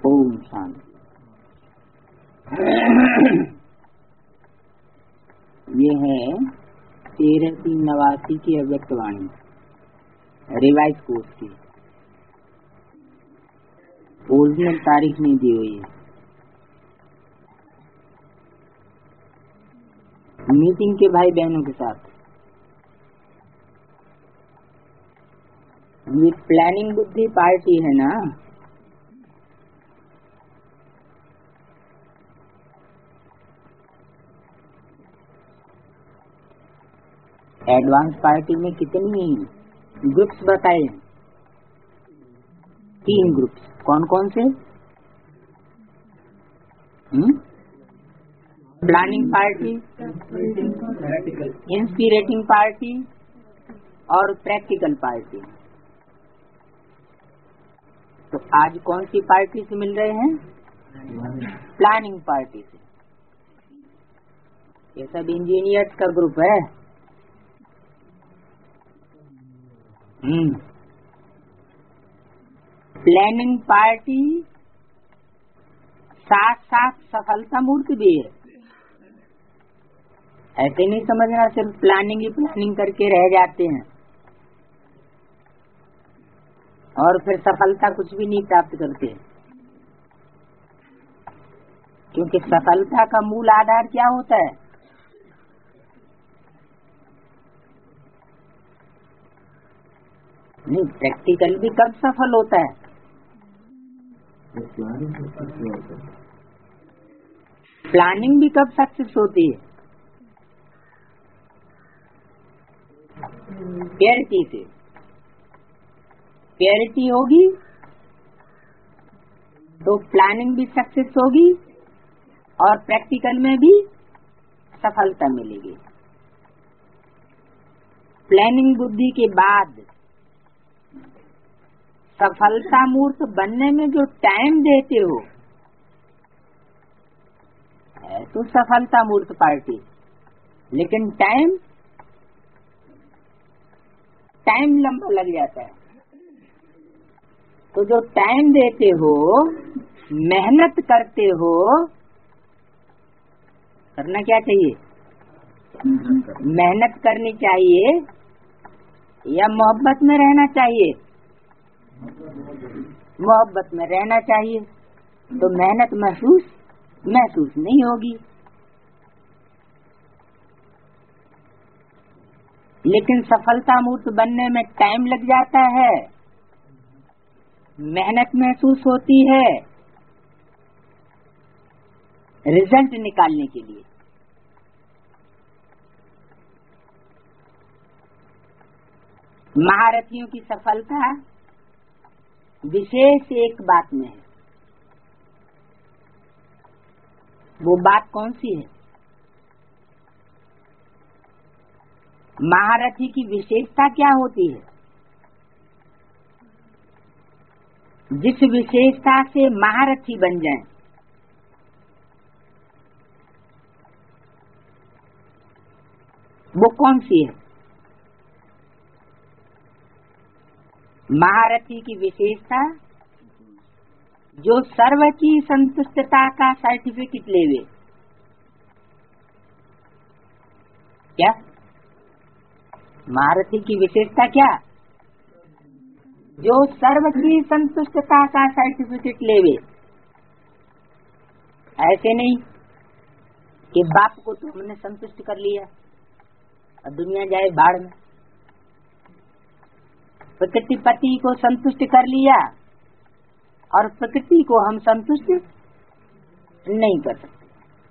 ओम शांति। ये है 13/3/89 की अव्यक्त वाणी, रिवाइज कोर्स की। ओरिजिनल तारीख नहीं दी हुई है। मीटिंग के भाई बहनों के साथ ये प्लानिंग बुद्धि पार्टी है ना, एडवांस पार्टी में कितनी ग्रुप्स बताए हैं? 3 ग्रुप्स। कौन कौन से? प्लानिंग पार्टी, इंस्पिरेटिंग पार्टी और प्रैक्टिकल पार्टी। तो आज कौन सी पार्टी से मिल रहे हैं? प्लानिंग पार्टी से। ये सब इंजीनियर्स का ग्रुप है। प्लानिंग पार्टी साथ साथ सफलता मूर्त भी है। ऐसे नहीं समझना सिर्फ प्लानिंग ही प्लानिंग करके रह जाते हैं और फिर सफलता कुछ भी नहीं प्राप्त करते, क्योंकि सफलता का मूल आधार क्या होता है? नहीं, प्रैक्टिकल भी कब सफल होता है? प्लानिंग भी कब सक्सेस होती है? प्योरिटी से। प्योरिटी होगी तो प्लानिंग भी सक्सेस होगी और प्रैक्टिकल में भी सफलता मिलेगी। प्लानिंग बुद्धि के बाद सफलता मूर्त बनने में जो टाइम देते हो है तो सफलता मूर्त पार्टी, लेकिन टाइम लंबा लग जाता है। तो जो टाइम देते हो, मेहनत करते हो, करना क्या चाहिए? मेहनत करनी चाहिए या मोहब्बत में रहना चाहिए? मोहब्बत में रहना चाहिए। तो मेहनत महसूस नहीं होगी। लेकिन सफलता मूर्त बनने में टाइम लग जाता है, मेहनत महसूस होती है रिजल्ट निकालने के लिए। महारथियों की सफलता विशेष एक बात में है। वो बात कौन सी है? महारथी की विशेषता क्या होती है? जिस विशेषता से महारथी बन जाए, वो कौन सी है? महारथी की विशेषता जो सर्व की संतुष्टता का सर्टिफिकेट लेवे। क्या महारथी की विशेषता? क्या जो सर्व की संतुष्टता का सर्टिफिकेट लेवे। ऐसे नहीं कि बाप को तो हमने संतुष्ट कर लिया और दुनिया जाए बाढ़ में। प्रकृति पति को संतुष्ट कर लिया और प्रकृति को हम संतुष्ट नहीं कर सकते।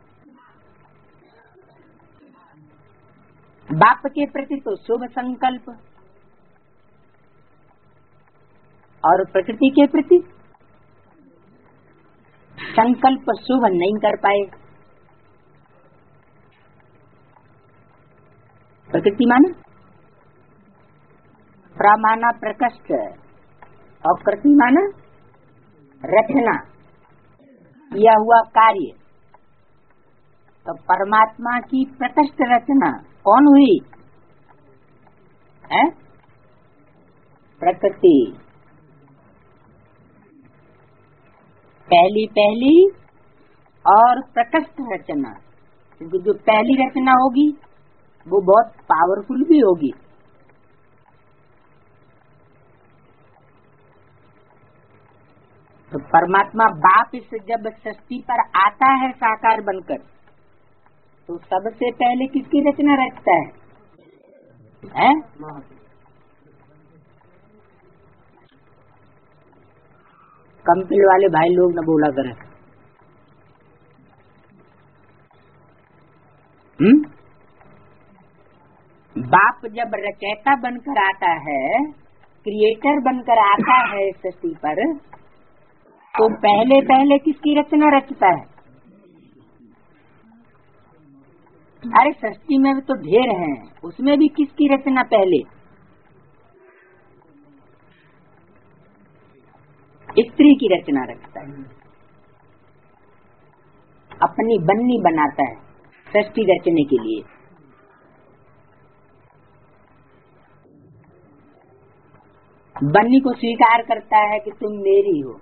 बाप के प्रति तो शुभ संकल्प और प्रकृति के प्रति संकल्प शुभ नहीं कर पाए। प्रकृति माना प्रमाना प्रकृष्ट और कृति माना रचना, किया हुआ कार्य। तो परमात्मा की प्रकृष्ट रचना कौन हुई है? प्रकृति। पहली पहली और प्रकृष्ट रचना, क्योंकि जो पहली रचना होगी वो बहुत पावरफुल भी होगी। तो परमात्मा बाप इस जब सृष्टि पर आता है साकार बनकर, तो सबसे पहले किसकी रचना रचता है? कंपिल वाले भाई लोग न बोला करें। बाप जब रचयिता बनकर आता है, क्रिएटर बनकर आता है सृष्टि पर, तो पहले पहले किसकी रचना रचता है? अरे सृष्टि में भी तो ढेर हैं, उसमें भी किसकी रचना पहले? स्त्री की रचना रचता है, अपनी बन्नी बनाता है सृष्टि रचने के लिए। बन्नी को स्वीकार करता है कि तुम मेरी हो।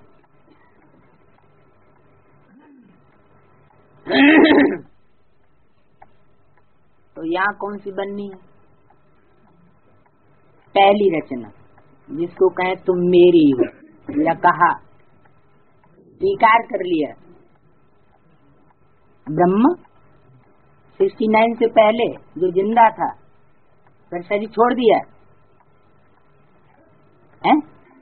तो यहाँ कौन सी बन्नी है? पहली रचना, जिसको कहे तुम मेरी हो, या कहा, स्वीकार कर लिया। ब्रह्म 69 से पहले जो जिंदा था, फिर शरीर छोड़ दिया है।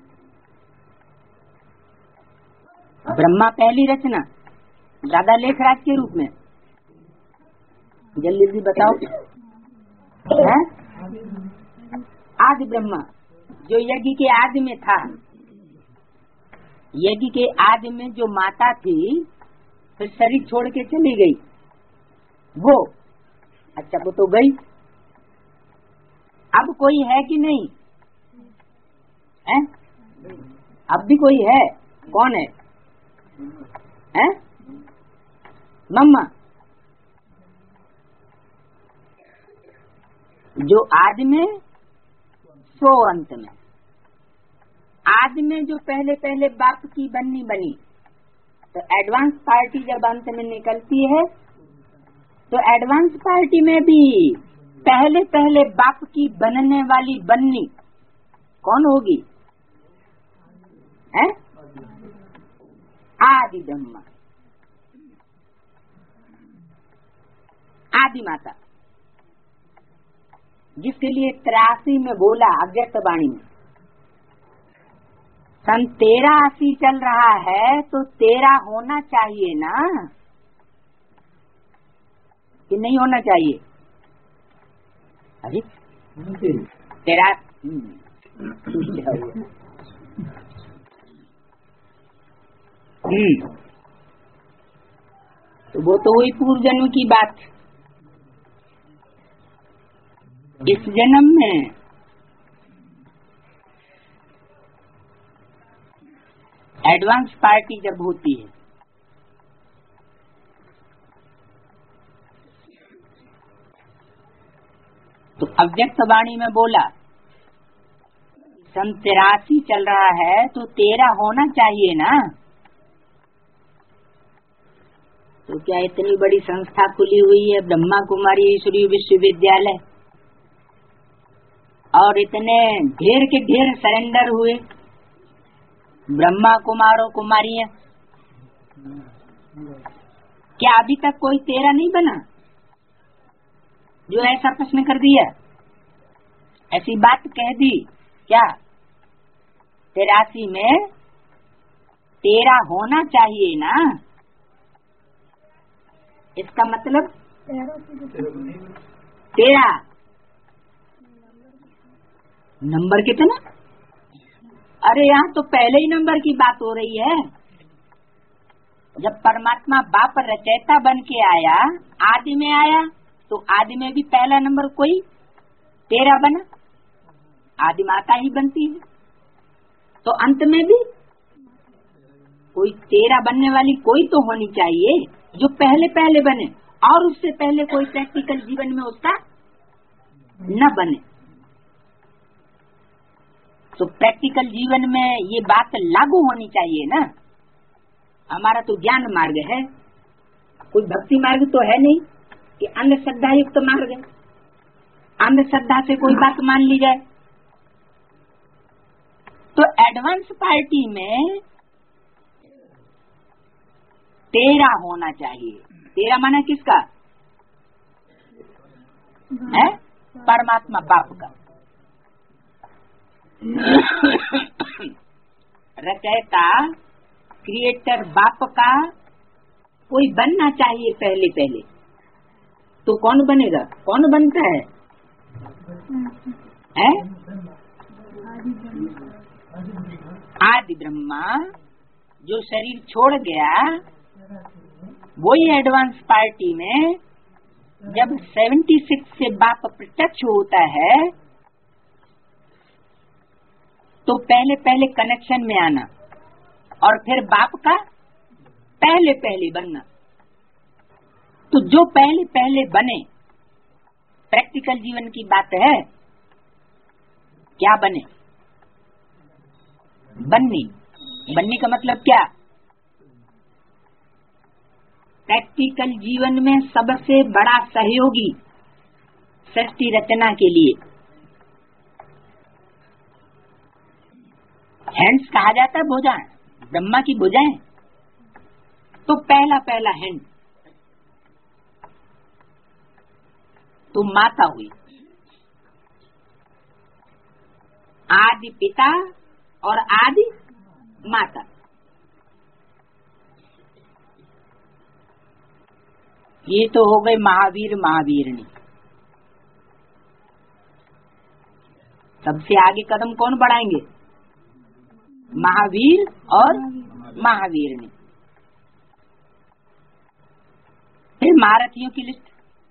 ब्रह्मा पहली रचना, दादा लेखराज के रूप में। जल्दी जल्दी बताओ है? आदि ब्रह्मा जो यज्ञ के आदि में था, यज्ञ के आदि में जो माता थी, फिर शरीर छोड़ के चली गई वो। अच्छा वो तो गई, अब कोई है कि नहीं है? अब भी कोई है? कौन है? हैं? मम्मा। जो आदि में सो अंत में। आदि में जो पहले पहले बाप की बन्नी बनी, तो एडवांस पार्टी जब अंत में निकलती है, तो एडवांस पार्टी में भी पहले पहले बाप की बनने वाली बन्नी कौन होगी? है? आदि ब्रह्मा, आदि माता, जिसके लिए 83 में बोला अव्यक्त वाणी में, सन 83 चल रहा है तो 13 होना चाहिए ना, कि नहीं होना चाहिए? अरे 13 तो वो तो हुई पूर्व जन्म की बात। इस जन्म में एडवांस पार्टी जब होती है, तो अव्यक्त वाणी में बोला सन 83 चल रहा है तो 13 होना चाहिए ना। तो क्या इतनी बड़ी संस्था खुली हुई है ब्रह्मा कुमारी ईश्वरीय विश्वविद्यालय, और इतने ढेर के ढेर सरेंडर हुए ब्रह्मा कुमारों कुमारियां, क्या अभी तक कोई 13 नहीं बना? जो ऐसा प्रश्न कर दिया, ऐसी बात कह दी, क्या 83 में 13 होना चाहिए ना? इसका मतलब 13 नंबर कितना? अरे यहाँ तो पहले ही नंबर की बात हो रही है। जब परमात्मा बाप रचयिता बन के आया, आदि में आया, तो आदि में भी पहला नंबर कोई 13 बना, आदि माता ही बनती है। तो अंत में भी कोई 13 बनने वाली कोई तो होनी चाहिए, जो पहले पहले बने, और उससे पहले कोई प्रैक्टिकल जीवन में उसका न बने। तो प्रैक्टिकल जीवन में ये बात लागू होनी चाहिए ना। हमारा तो ज्ञान मार्ग है, कोई भक्ति मार्ग तो है नहीं कि अंधश्रद्धा युक्त मार्ग है, अंधश्रद्धा से कोई बात मान ली जाए। तो एडवांस पार्टी में तेरा होना चाहिए। तेरा माना किसका है? परमात्मा बाप का। रचयिता क्रिएटर बाप का कोई बनना चाहिए पहले पहले। तो कौन बनेगा? कौन बनता है? आदि ब्रह्मा जो शरीर छोड़ गया, वही एडवांस पार्टी में जब 76 से बाप प्रत्यक्ष होता है तो पहले पहले कनेक्शन में आना और फिर बाप का पहले पहले बनना। तो जो पहले पहले बने, प्रैक्टिकल जीवन की बात है, क्या बने? बनने का मतलब क्या? प्रैक्टिकल जीवन में सबसे बड़ा सहयोगी सृष्टि रचना के लिए हैंड्स कहा जाता है, भुजाएं, ब्रह्मा की भुजाएं। तो पहला पहला हैंड तो माता हुई, आदि पिता और आदि माता। ये तो हो गए महावीर महावीरनी। सबसे आगे कदम कौन बढ़ाएंगे? महावीर और महावीरनी। फिर महारथियों की लिस्ट।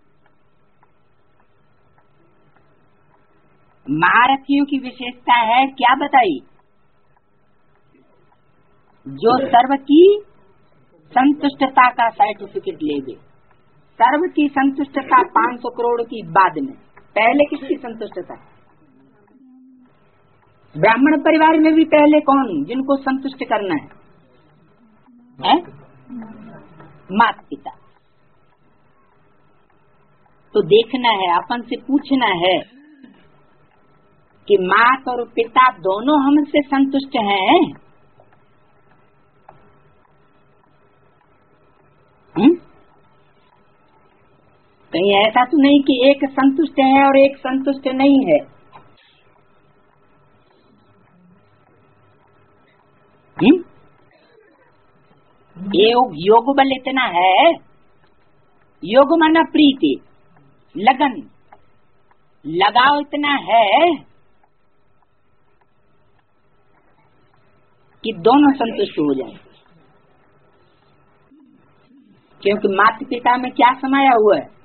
महारथियों की विशेषता है क्या बताई? जो सर्व की संतुष्टता का सर्टिफिकेट ले गए। सर्व की संतुष्टता 500 करोड़ की बाद में, पहले किसकी संतुष्टता? ब्राह्मण परिवार में भी पहले कौन जिनको संतुष्ट करना है? माता पिता। तो देखना है, अपन से पूछना है कि माता और पिता दोनों हमसे संतुष्ट हैं? कहीं ऐसा तो नहीं कि एक संतुष्ट है और एक संतुष्ट नहीं है। ये योग बल इतना है, योग माना प्रीति, लगन, लगाव इतना है कि दोनों संतुष्ट हो जाए। क्योंकि माता पिता में क्या समाया हुआ है?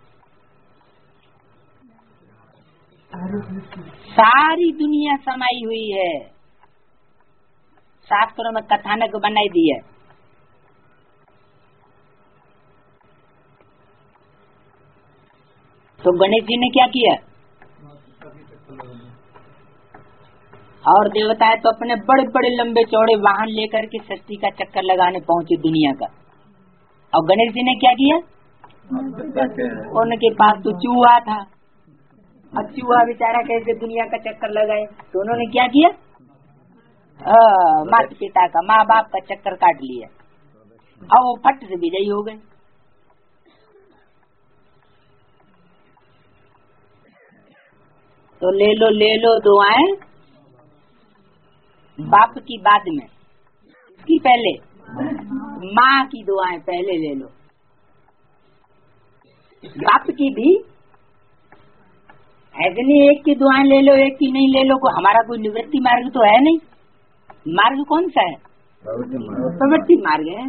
सारी दुनिया समाई हुई है। शास्त्रों में कथानक बनाई दी है। तो गणेश जी ने क्या किया? और देवताएं तो अपने बड़े बड़े लंबे चौड़े वाहन लेकर के सृष्टि का चक्कर लगाने पहुंचे दुनिया का। और गणेश जी ने क्या किया? उनके पास तो चूहा था। अब चूहा बेचारा कैसे दुनिया का चक्कर लगाए? तो उन्होंने क्या किया? माता पिता का, माँ बाप का चक्कर काट लिया और वो फट से विजयी हो गए। तो ले लो दुआएं बाप की बाद में, इसकी पहले माँ की दुआएं पहले ले लो। बाप की भी ऐसे नहीं एक की दुआएं ले लो एक की नहीं ले लो। को हमारा कोई निवृत्ति मार्ग तो है नहीं। मार्ग कौन सा है? प्रवृत्ति मार्ग है।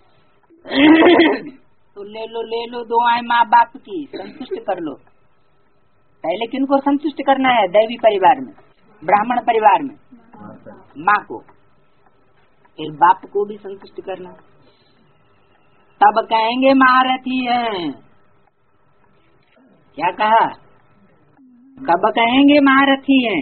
तो ले लो दुआएं माँ बाप की, संतुष्ट कर लो। पहले किनको संतुष्ट करना है? दैवी परिवार में, ब्राह्मण परिवार में माँ को, फिर बाप को भी संतुष्ट करना। तब कहेंगे महारथी हैं। क्या कहा? कब कहेंगे महारथी हैं?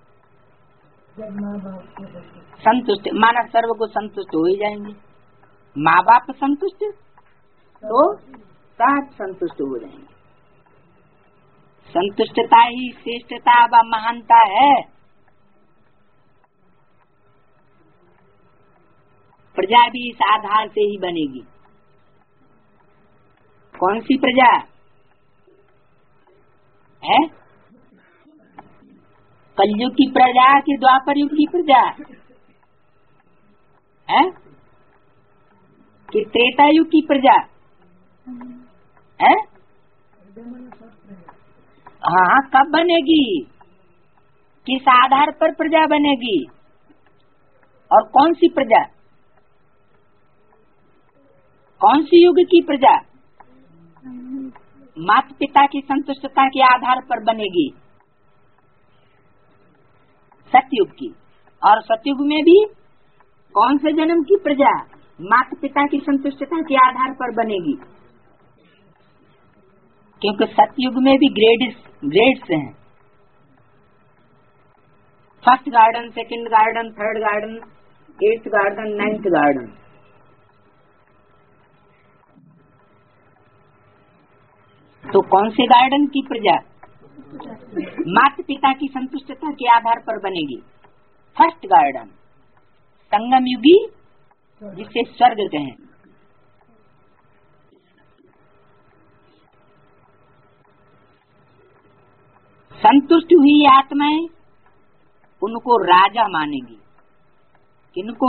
संतुष्ट माना सर्व को संतुष्ट हो ही जाएंगे। माँ बाप संतुष्ट तो साथ संतुष्ट हो जाएंगे। संतुष्टता ही श्रेष्ठता व महानता है। प्रजा भी इस आधार से ही बनेगी। कौन सी प्रजा है? कलयुग की प्रजा कि द्वापर युग की प्रजा है कि त्रेता युग की प्रजा है? हाँ, कब बनेगी? किस आधार पर प्रजा बनेगी? और कौन सी प्रजा? कौन सी युग की प्रजा? माता पिता की संतुष्टता के आधार पर बनेगी, सतयुग की। और सतयुग में भी कौन से जन्म की प्रजा माता पिता की संतुष्टता के आधार पर बनेगी? क्योंकि सतयुग में भी ग्रेड्स हैं। First garden, second garden, third garden, 8th garden, 9th garden. तो कौन से गार्डन की प्रजा माता पिता की संतुष्टता के आधार पर बनेगी? फर्स्ट गार्डन, संगम युगी, जिसे स्वर्ग कहें। संतुष्ट हुई आत्माएं उनको राजा मानेगी। किनको?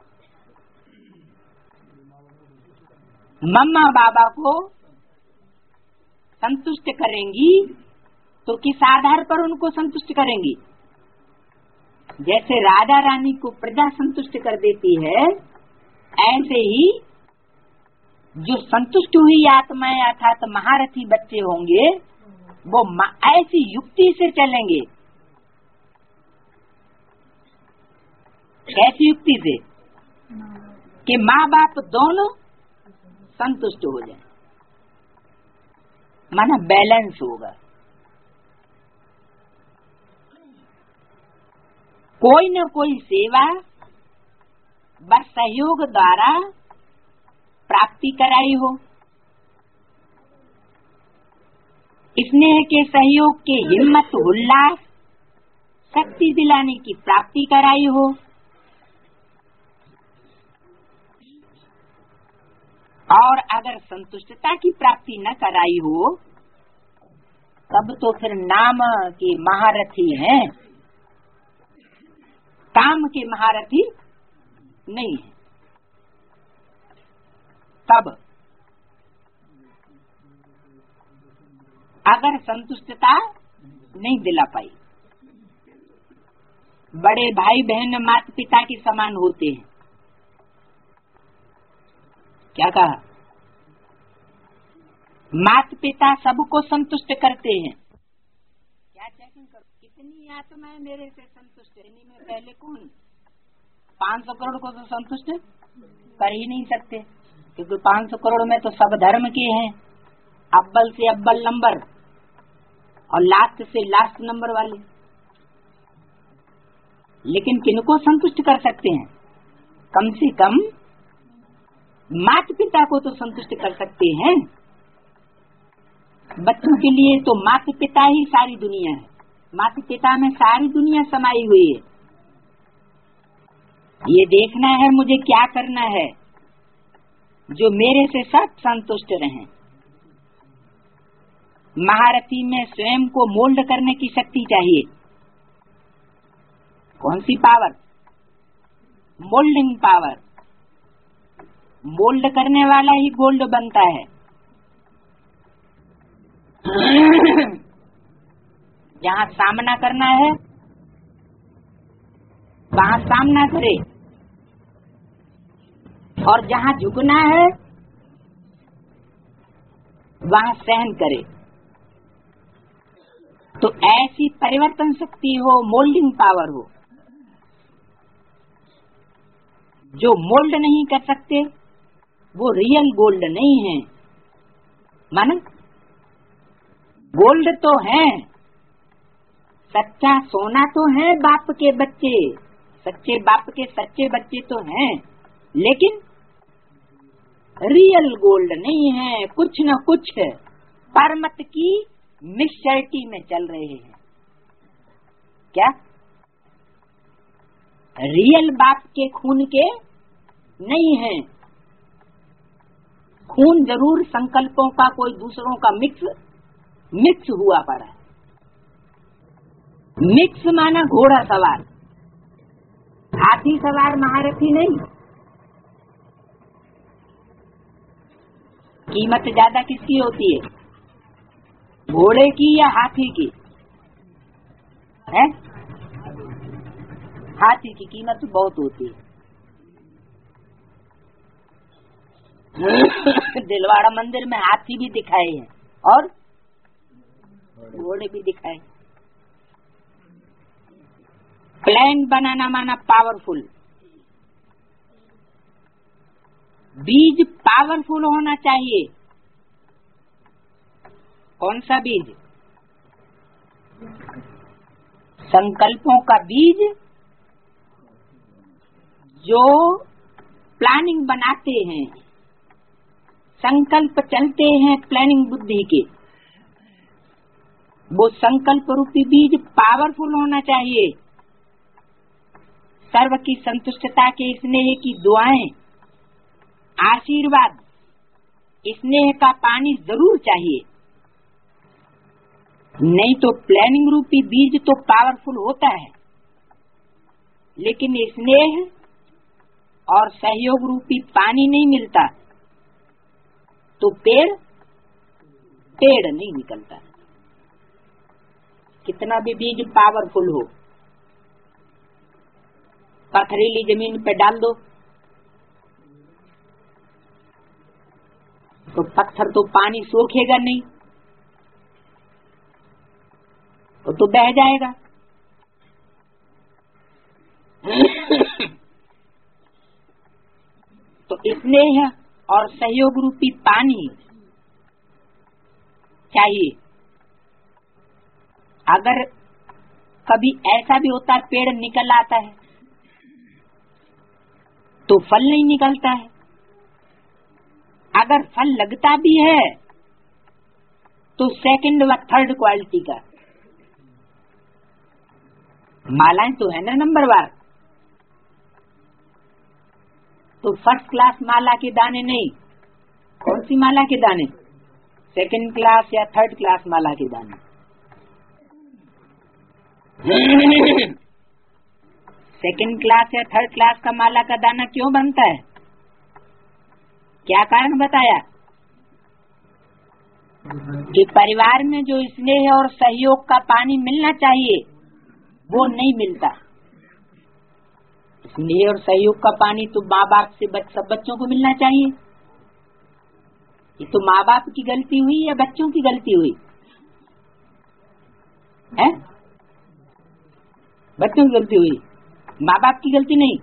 मम्मा बाबा को संतुष्ट करेंगी। तो किस आधार पर उनको संतुष्ट करेंगी? जैसे राजा रानी को प्रजा संतुष्ट कर देती है, ऐसे ही जो संतुष्ट हुई आत्माएं अर्थात महारथी बच्चे होंगे, वो ऐसी युक्ति से चलेंगे। कैसी युक्ति से? कि माँ बाप दोनों संतुष्ट हो जाए, माना बैलेंस होगा। कोई न कोई सेवा बस सहयोग द्वारा प्राप्ति कराई हो, स्नेह के सहयोग के हिम्मत उल्लास शक्ति दिलाने की प्राप्ति कराई हो, और अगर संतुष्टता की प्राप्ति न कराई हो, तब तो फिर नाम के महारथी हैं, काम के महारथी नहीं है। तब अगर संतुष्टता नहीं दिला पाई, बड़े भाई बहन माता पिता के समान होते हैं। क्या कहा? माता पिता सबको संतुष्ट करते हैं। क्या चेकिंग करो कितनी आत्माएं मेरे से संतुष्ट है? इन्हीं में पहले कौन? 500 करोड़ को तो संतुष्ट कर ही नहीं सकते, क्योंकि 500 करोड़ में तो सब धर्म के हैं, अव्वल से अव्वल नंबर और लास्ट से लास्ट नंबर वाले। लेकिन किनको संतुष्ट कर सकते हैं? कम से कम माता पिता को तो संतुष्ट कर सकते हैं। बच्चों के लिए तो माता पिता ही सारी दुनिया है, माता पिता में सारी दुनिया समाई हुई है। ये देखना है मुझे क्या करना है जो मेरे से सब संतुष्ट रहें। महारथी में स्वयं को मोल्ड करने की शक्ति चाहिए। कौन सी पावर? Moulding power. मोल्ड करने वाला ही गोल्ड बनता है। जहाँ सामना करना है वहाँ सामना करे, और जहाँ झुकना है वहाँ सहन करे। तो ऐसी परिवर्तन शक्ति हो, मोल्डिंग पावर हो। जो मोल्ड नहीं कर सकते वो रियल गोल्ड नहीं है। माना गोल्ड तो है, सच्चा सोना तो है बाप के बच्चे, सच्चे बाप के सच्चे बच्चे तो हैं, लेकिन रियल गोल्ड नहीं है, कुछ न कुछ परमत की मिक्सचरिटी में चल रहे हैं। क्या रियल बाप के खून के नहीं है, खून जरूर संकल्पों का कोई दूसरों का मिक्स हुआ पड़ा है। मिक्स माना घोड़ा सवार, हाथी सवार महारथी नहीं। कीमत ज्यादा किसकी होती है, घोड़े की या हाथी की? है हाथी की कीमत बहुत होती है। दिलवाड़ा मंदिर में हाथी भी दिखाए हैं और घोड़े भी दिखाए। प्लान बनाना माना पावरफुल, बीज पावरफुल होना चाहिए। कौन सा बीज? संकल्पों का बीज, जो प्लानिंग बनाते हैं, संकल्प चलते हैं प्लानिंग बुद्धि के, वो संकल्प रूपी बीज पावरफुल होना चाहिए। सर्व की संतुष्टता के स्नेह की दुआएं, आशीर्वाद, स्नेह का पानी जरूर चाहिए। नहीं तो प्लानिंग रूपी बीज तो पावरफुल होता है, लेकिन स्नेह और सहयोग रूपी पानी नहीं मिलता तो पेड़ नहीं निकलता। कितना भी बीज पावरफुल हो, पथरीली जमीन पे डाल दो तो पत्थर तो पानी सोखेगा नहीं, वो तो बह जाएगा। तो स्नेह और सहयोग रूपी पानी चाहिए। अगर कभी ऐसा भी होता है पेड़ निकल आता है तो फल नहीं निकलता है, अगर फल लगता भी है तो सेकंड व थर्ड क्वालिटी का। मालाएं तो है ना नंबरवार, तो फर्स्ट क्लास माला के दाने नहीं। कौन सी माला के दाने? सेकंड क्लास या थर्ड क्लास माला के दाने। सेकंड क्लास या थर्ड क्लास का माला का दाना क्यों बनता है? क्या कारण बताया? कि परिवार में जो स्नेह और सहयोग का पानी मिलना चाहिए वो नहीं मिलता। स्नेह और सहयोग का पानी तो माँ बाप से सब बच्चों को मिलना चाहिए। ये तो माँ बाप की गलती हुई या बच्चों की गलती हुई है? बच्चों की गलती हुई, माँ बाप की गलती नहीं।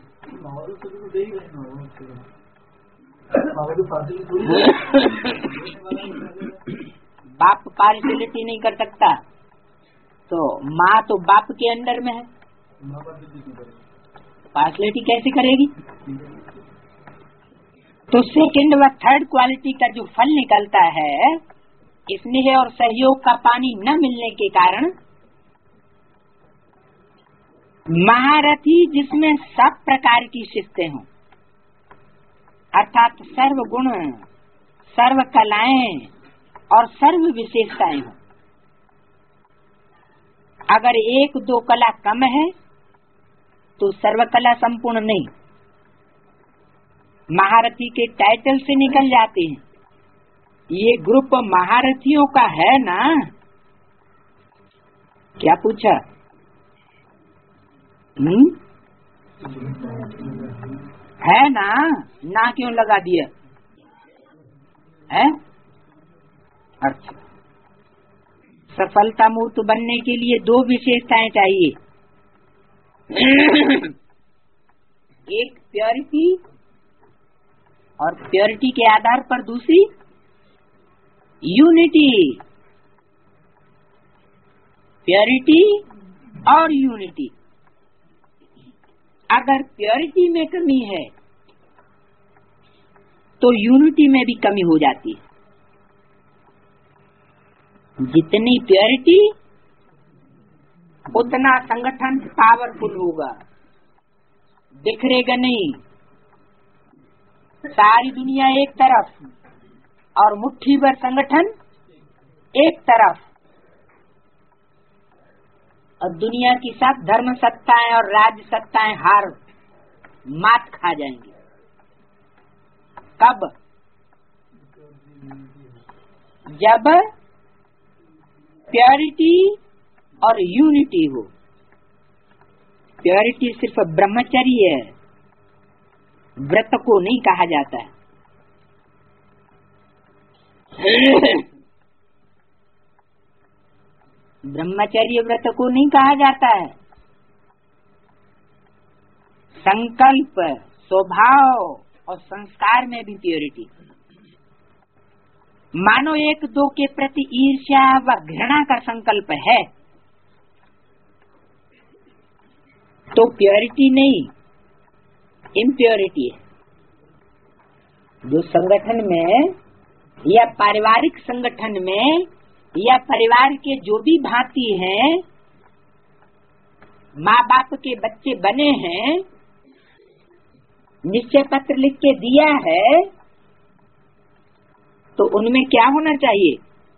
बाप पार्शियलिटी नहीं कर सकता, तो माँ तो बाप के अंडर में है, पार्शियलिटी कैसे करेगी? तो सेकंड व थर्ड क्वालिटी का जो फल निकलता है, स्नेह और सहयोग का पानी न मिलने के कारण महारथी जिसमें सब प्रकार की शिस्तें हों, अर्थात सर्व गुण, सर्व कलाएं और सर्व विशेषताएं हों। अगर एक दो कला कम है तो सर्वकला संपूर्ण नहीं। महारथी के टाइटल से निकल जाते हैं। ये ग्रुप महारथियों का है ना? क्या पूछा? है ना? ना क्यों लगा दिया है? अच्छा, सफलता मूर्त बनने के लिए दो विशेषताएं चाहिए। एक प्योरिटी, और प्योरिटी के आधार पर दूसरी यूनिटी। प्योरिटी और यूनिटी। अगर प्योरिटी में कमी है तो यूनिटी में भी कमी हो जाती है। जितनी प्योरिटी उतना संगठन पावरफुल होगा, बिखरेगा नहीं। सारी दुनिया एक तरफ और मुट्ठी भर संगठन एक तरफ, और दुनिया की सब धर्म सत्ताएं और राज्य सत्ताएं हार मात खा जाएंगी। कब? जब प्योरिटी और यूनिटी हो। प्योरिटी सिर्फ ब्रह्मचर्य है, व्रत को नहीं कहा जाता है। ब्रह्मचर्य व्रत को नहीं कहा जाता है। संकल्प, स्वभाव और संस्कार में भी प्योरिटी। मानो एक दो के प्रति ईर्ष्या व घृणा का संकल्प है तो प्योरिटी नहीं, इम्प्योरिटी है। जो संगठन में या पारिवारिक संगठन में या परिवार के जो भी भांति हैं, माँ बाप के बच्चे बने हैं, निश्चय पत्र लिख के दिया है, तो उनमें क्या होना चाहिए?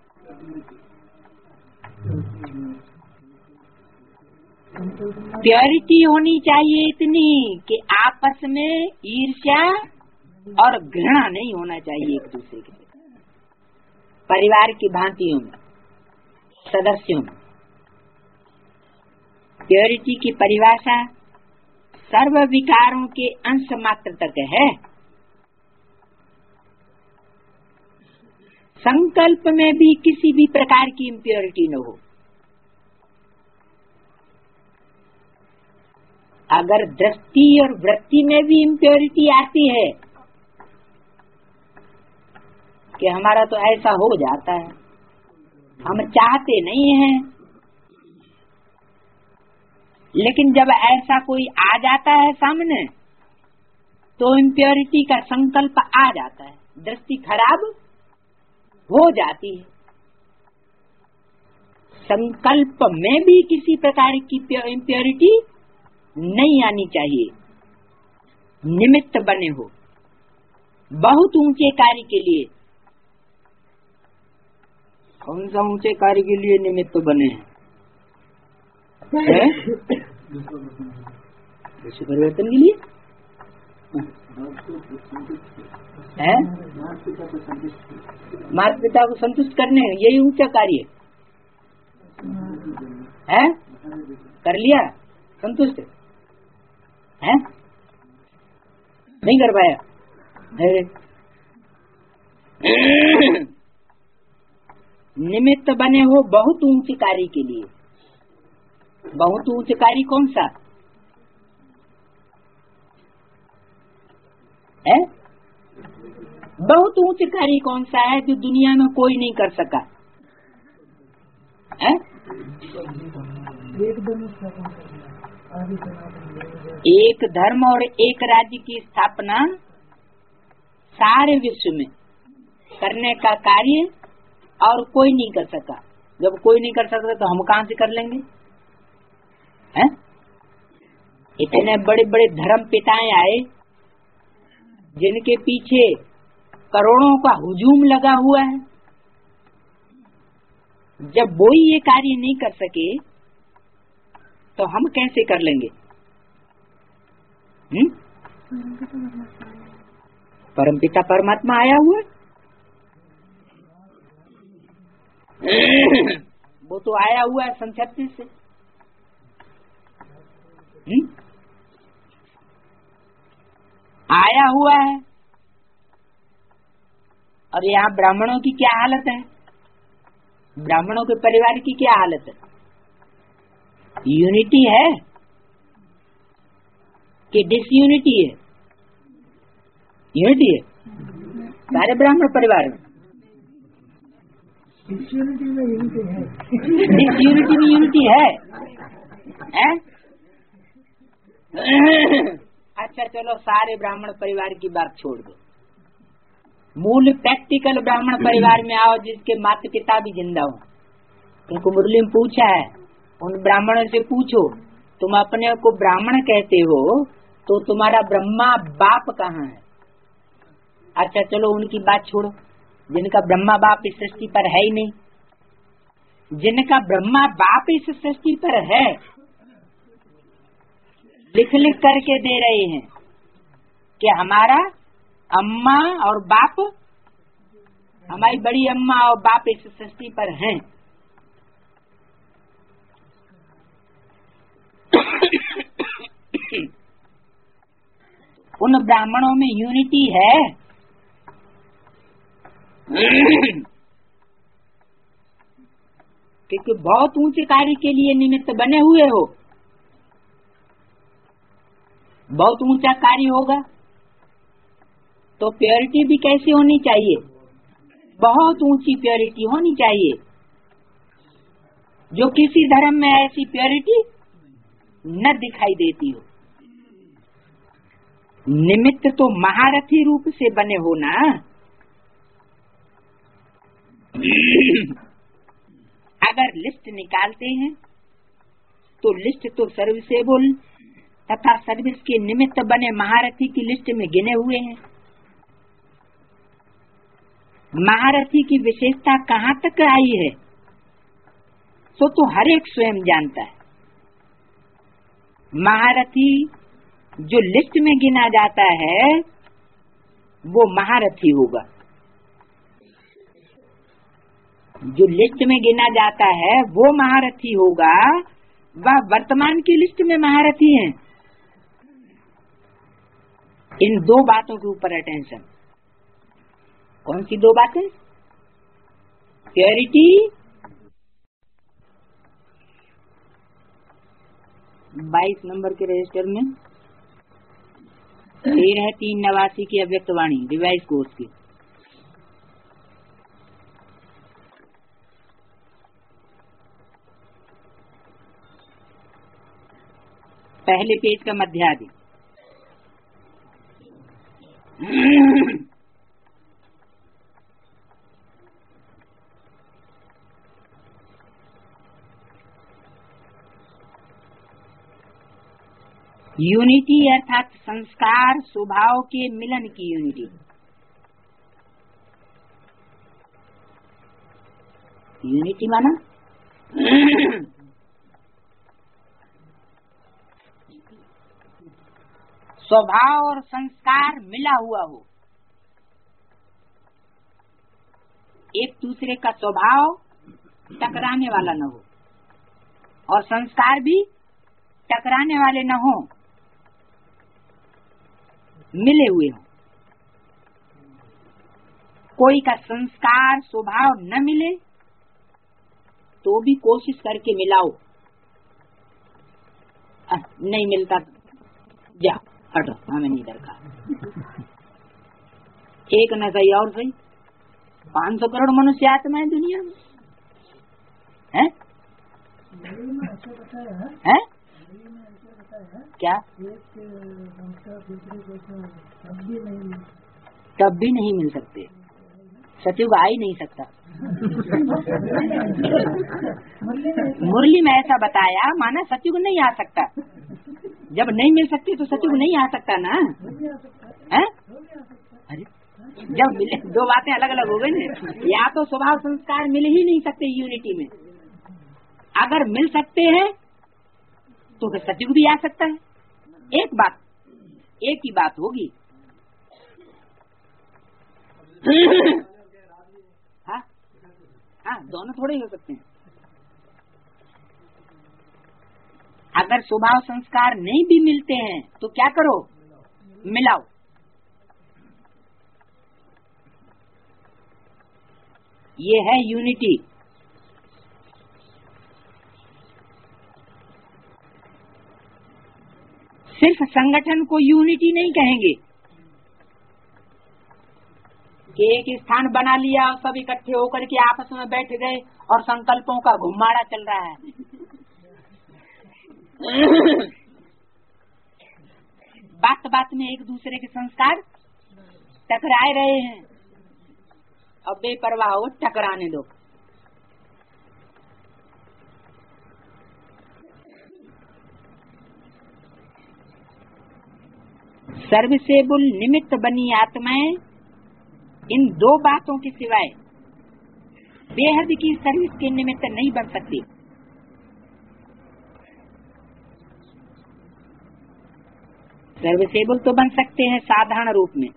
प्योरिटी होनी चाहिए इतनी कि आपस में ईर्ष्या और घृणा नहीं होना चाहिए एक दूसरे के। परिवार की भांतियों में, सदस्यों में प्योरिटी की परिभाषा सर्व विकारों के अंश मात्र तक है। संकल्प में भी किसी भी प्रकार की इम्प्योरिटी न हो। अगर दृष्टि और वृत्ति में भी इम्प्योरिटी आती है कि हमारा तो ऐसा हो जाता है, हम चाहते नहीं हैं, लेकिन जब ऐसा कोई आ जाता है सामने तो इम्प्योरिटी का संकल्प आ जाता है, दृष्टि खराब हो जाती है। संकल्प में भी किसी प्रकार की इम्प्योरिटी नहीं आनी चाहिए। निमित्त बने हो बहुत ऊंचे कार्य के लिए। कौन सा ऊंचे कार्य के लिए निमित्त बने हैं? परिवर्तन के लिए है, माता पिता को संतुष्ट करने, यही ऊंचा कार्य है। कर लिया, संतुष्ट है, नहीं कर पाया। निमित्त बने हो बहुत ऊंचे कार्य के लिए। बहुत ऊंचे कार्य कौन सा है? बहुत ऊंचे कार्य कौन सा है जो दुनिया में कोई नहीं कर सका है? एक धर्म और एक राज्य की स्थापना सारे विश्व में करने का कार्य और कोई नहीं कर सका। जब कोई नहीं कर सकता तो हम कहां से कर लेंगे? हैं? इतने बड़े बड़े धर्म पिताएं आए जिनके पीछे करोड़ों का हुजूम लगा हुआ है। जब वो ही ये कार्य नहीं कर सके तो हम कैसे कर लेंगे? परमपिता परमात्मा आया हुआ वो तो आया हुआ है सन 36 से। आया हुआ है। और यहाँ ब्राह्मणों की क्या हालत है? ब्राह्मणों के परिवार की क्या हालत है? यूनिटी है कि डिसयूनिटी है? यूनिटी है सारे ब्राह्मण परिवार में। डिसयूनिटी में यूनिटी है। डिसयूनिटी में यूनिटी है? अच्छा चलो सारे ब्राह्मण परिवार की बात छोड़ दो। मूल प्रैक्टिकल ब्राह्मण परिवार में आओ जिसके माता पिता भी जिंदा हो। उनको मुरली में पूछा है, उन ब्राह्मणों से पूछो तुम अपने को ब्राह्मण कहते हो तो तुम्हारा ब्रह्मा बाप कहाँ है? अच्छा चलो उनकी बात छोड़ो, जिनका ब्रह्मा बाप इस सृष्टि पर है ही नहीं। जिनका ब्रह्मा बाप इस सृष्टि पर है लिख लिख करके दे रहे हैं कि हमारा अम्मा और बाप, हमारी बड़ी अम्मा और बाप इस सृष्टि पर हैं। उन ब्राह्मणों में यूनिटी है। क्योंकि बहुत ऊंचे कार्य के लिए निमित्त बने हुए हो, बहुत ऊंचा कार्य होगा तो प्योरिटी भी कैसी होनी चाहिए? बहुत ऊंची प्योरिटी होनी चाहिए। जो किसी धर्म में ऐसी प्योरिटी न दिखाई देती हो। निमित्त तो महारथी रूप से बने हो ना। अगर लिस्ट निकालते हैं तो लिस्ट तो सर्विसेबल तथा सर्विस के निमित्त बने महारथी की लिस्ट में गिने हुए हैं। महारथी की विशेषता कहाँ तक आई है सो तो हर एक स्वयं जानता है। महारथी जो लिस्ट में गिना जाता है वो महारथी होगा। जो लिस्ट में गिना जाता है वो महारथी होगा। वह वर्तमान की लिस्ट में महारथी हैं। इन दो बातों के ऊपर अटेंशन। कौन सी दो बातें? प्योरिटी, 22 नंबर के रजिस्टर में 13/3/89 की अव्यक्त वाणी रिवाइज कोर्स की। पहले पेज का मध्यादि। यूनिटी अर्थात संस्कार स्वभाव के मिलन की यूनिटी। यूनिटी माना स्वभाव और संस्कार मिला हुआ हो। एक दूसरे का स्वभाव टकराने वाला न हो और संस्कार भी टकराने वाले न हो, मिले हुए हो। कोई का संस्कार स्वभाव न मिले तो भी कोशिश करके मिलाओ। नहीं मिलता जा हटो, हमें नहीं दरकार। एक न सही और सही 500 करोड़ मनुष्य आत्मा है दुनिया में है? है? क्या तब भी नहीं मिल सकते? सतयुग आ ही नहीं सकता। मुरली में ऐसा बताया माना सतयुग नहीं आ सकता। जब नहीं मिल सकती तो सतयुग नहीं आ सकता ना। है? अरे जब मिले दो बातें अलग अलग हो गई ना। या तो स्वभाव संस्कार मिल ही नहीं सकते यूनिटी में। अगर मिल सकते हैं तो फिर सतयुग भी आ सकता है। एक बात, एक ही बात होगी। हाँ हाँ, दोनों थोड़े ही हो सकते हैं। अगर स्वभाव संस्कार नहीं भी मिलते हैं तो क्या करो? मिलाओ। ये है यूनिटी। सिर्फ संगठन को यूनिटी नहीं कहेंगे कि एक स्थान बना लिया और सब इकट्ठे होकर के आपस में बैठ गए और संकल्पों का घुमाड़ा चल रहा है। बात बात में एक दूसरे के संस्कार टकराए रहे हैं अब बेपरवाह हो, टकराने दो। सर्विसेबल निमित्त बनी आत्माएं इन दो बातों के सिवाय बेहद की सर्विस के निमित्त नहीं बन सकती। सर्विसेबल तो बन सकते हैं साधारण रूप में,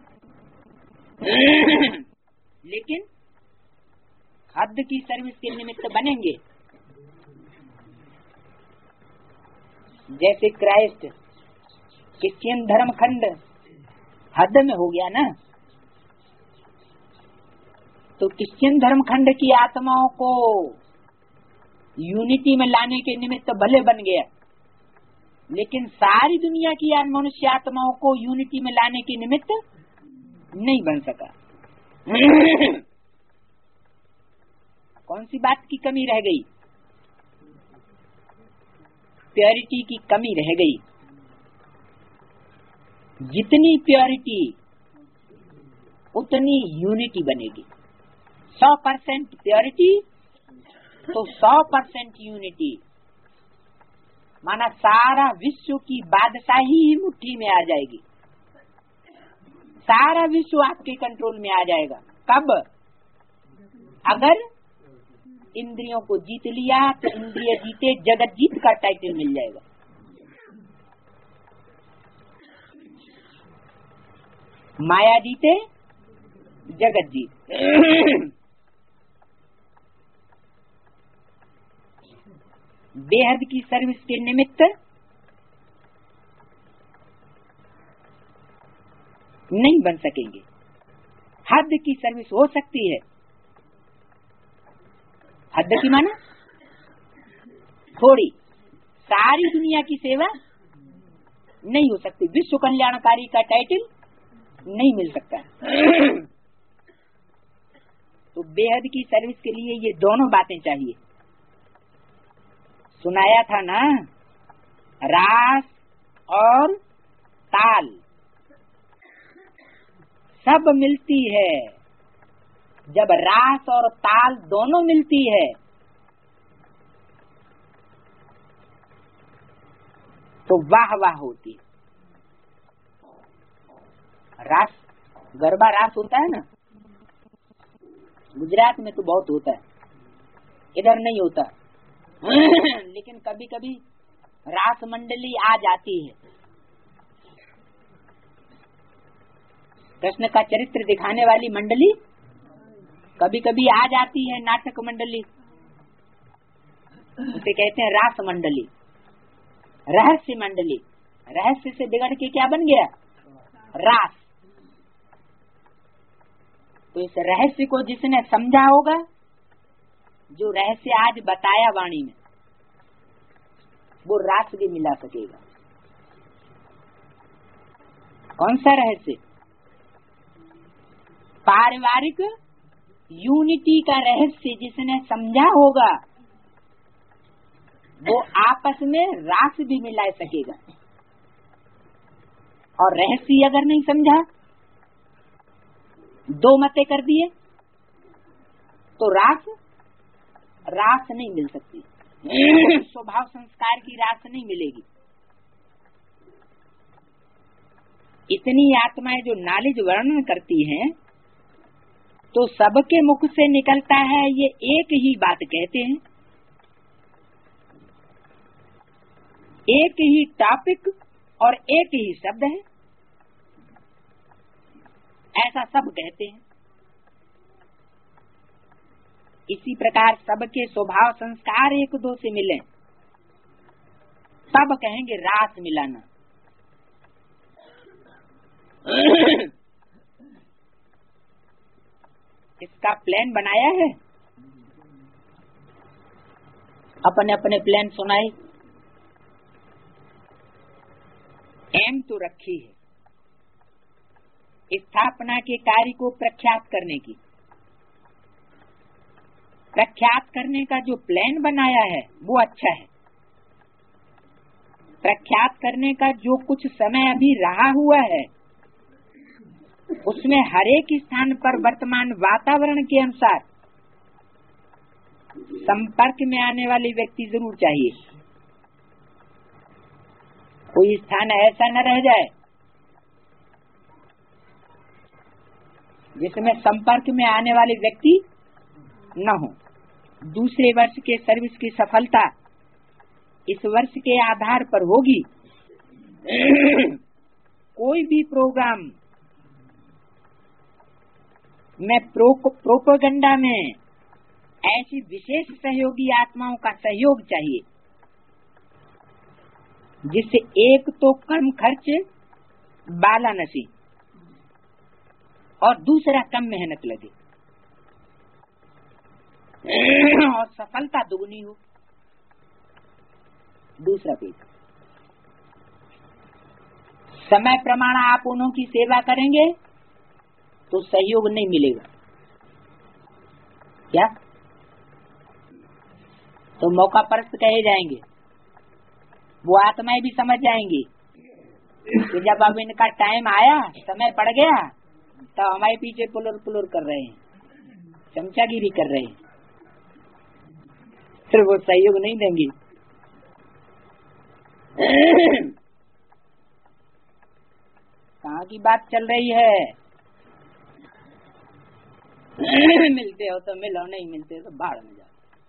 लेकिन हद की सर्विस के निमित्त बनेंगे। जैसे क्राइस्ट क्रिश्चियन धर्म खंड हद में हो गया ना, तो क्रिश्चियन धर्म खंड की आत्माओं को यूनिटी में लाने के निमित्त भले बन गया, लेकिन सारी दुनिया की मनुष्य आत्माओं को यूनिटी में लाने के निमित्त नहीं बन सका। कौन सी बात की कमी रह गई? प्योरिटी की कमी रह गई। जितनी प्योरिटी उतनी यूनिटी बनेगी। 100% प्योरिटी तो 100% यूनिटी, माना सारा विश्व की बादशाही ही मुट्ठी में आ जाएगी। सारा विश्व आपके कंट्रोल में आ जाएगा। कब? अगर इंद्रियों को जीत लिया तो इंद्रिय जीते जगत जीत का टाइटल मिल जाएगा। माया जीते जगत जीत। बेहद की सर्विस के निमित्त नहीं बन सकेंगे। हद की सर्विस हो सकती है। हद की माना थोड़ी, सारी दुनिया की सेवा नहीं हो सकती। विश्व कल्याणकारी का टाइटल नहीं मिल सकता। तो बेहद की सर्विस के लिए ये दोनों बातें चाहिए। सुनाया था ना, रास और ताल सब मिलती है। जब रास और ताल दोनों मिलती है तो वाह वाह होती है। रास, गरबा रास होता है ना, गुजरात में तो बहुत होता है, इधर नहीं होता। लेकिन कभी कभी रास मंडली आ जाती है। कृष्ण का चरित्र दिखाने वाली मंडली कभी कभी आ जाती है। नाटक मंडली, उसे कहते हैं रास मंडली, रहस्य मंडली। रहस्य से बिगड़ के क्या बन गया? रास। तो इस रहस्य को जिसने समझा होगा, जो रहस्य आज बताया वाणी में, वो रास भी मिला सकेगा। कौन सा रहस्य? पारिवारिक यूनिटी का रहस्य जिसने समझा होगा, वो आपस में रास भी मिला सकेगा। और रहस्य अगर नहीं समझा, दो मते कर दिए, तो रास नहीं मिल सकती। स्वभाव संस्कार की रास नहीं मिलेगी। इतनी आत्माएं जो नॉलेज वर्णन करती हैं, तो सबके मुख से निकलता है ये एक ही बात कहते हैं, एक ही टॉपिक और एक ही शब्द है, ऐसा सब कहते हैं। इसी प्रकार सबके स्वभाव संस्कार एक दो से मिले तब कहेंगे रास मिलाना। इसका प्लान बनाया है, अपने अपने प्लान सुनाए, एम तो रखी है स्थापना के कार्य को प्रख्यात करने की। प्रख्यात करने का जो प्लान बनाया है वो अच्छा है। प्रख्यात करने का जो कुछ समय अभी रहा हुआ है उसमें हर एक स्थान पर वर्तमान वातावरण के अनुसार संपर्क में आने वाले व्यक्ति जरूर चाहिए। कोई स्थान ऐसा न रह जाए जिसमें संपर्क में आने वाले व्यक्ति न हो। दूसरे वर्ष के सर्विस की सफलता इस वर्ष के आधार पर होगी। कोई भी प्रोग्राम में प्रोपेगेंडा में ऐसी विशेष सहयोगी आत्माओं का सहयोग चाहिए जिससे एक तो कम खर्च बालानसी और दूसरा कम मेहनत लगे और सफलता दुगनी हो। दूसरा पेज, समय प्रमाण आप उन्हों की सेवा करेंगे तो सहयोग नहीं मिलेगा। क्या? तो मौका परस्त कहे जाएंगे। वो आत्माएं भी समझ जाएंगी कि जब अब इनका टाइम आया, समय पड़ गया, तो हमारे पीछे पुलुर पुलुर कर रहे हैं, चमचागिरी कर रहे हैं, फिर वो सहयोग नहीं देंगे। कहाँ की बात चल रही है? मिलते हो तो मिलो, नहीं मिलते हो तो बाढ़ में जाओ।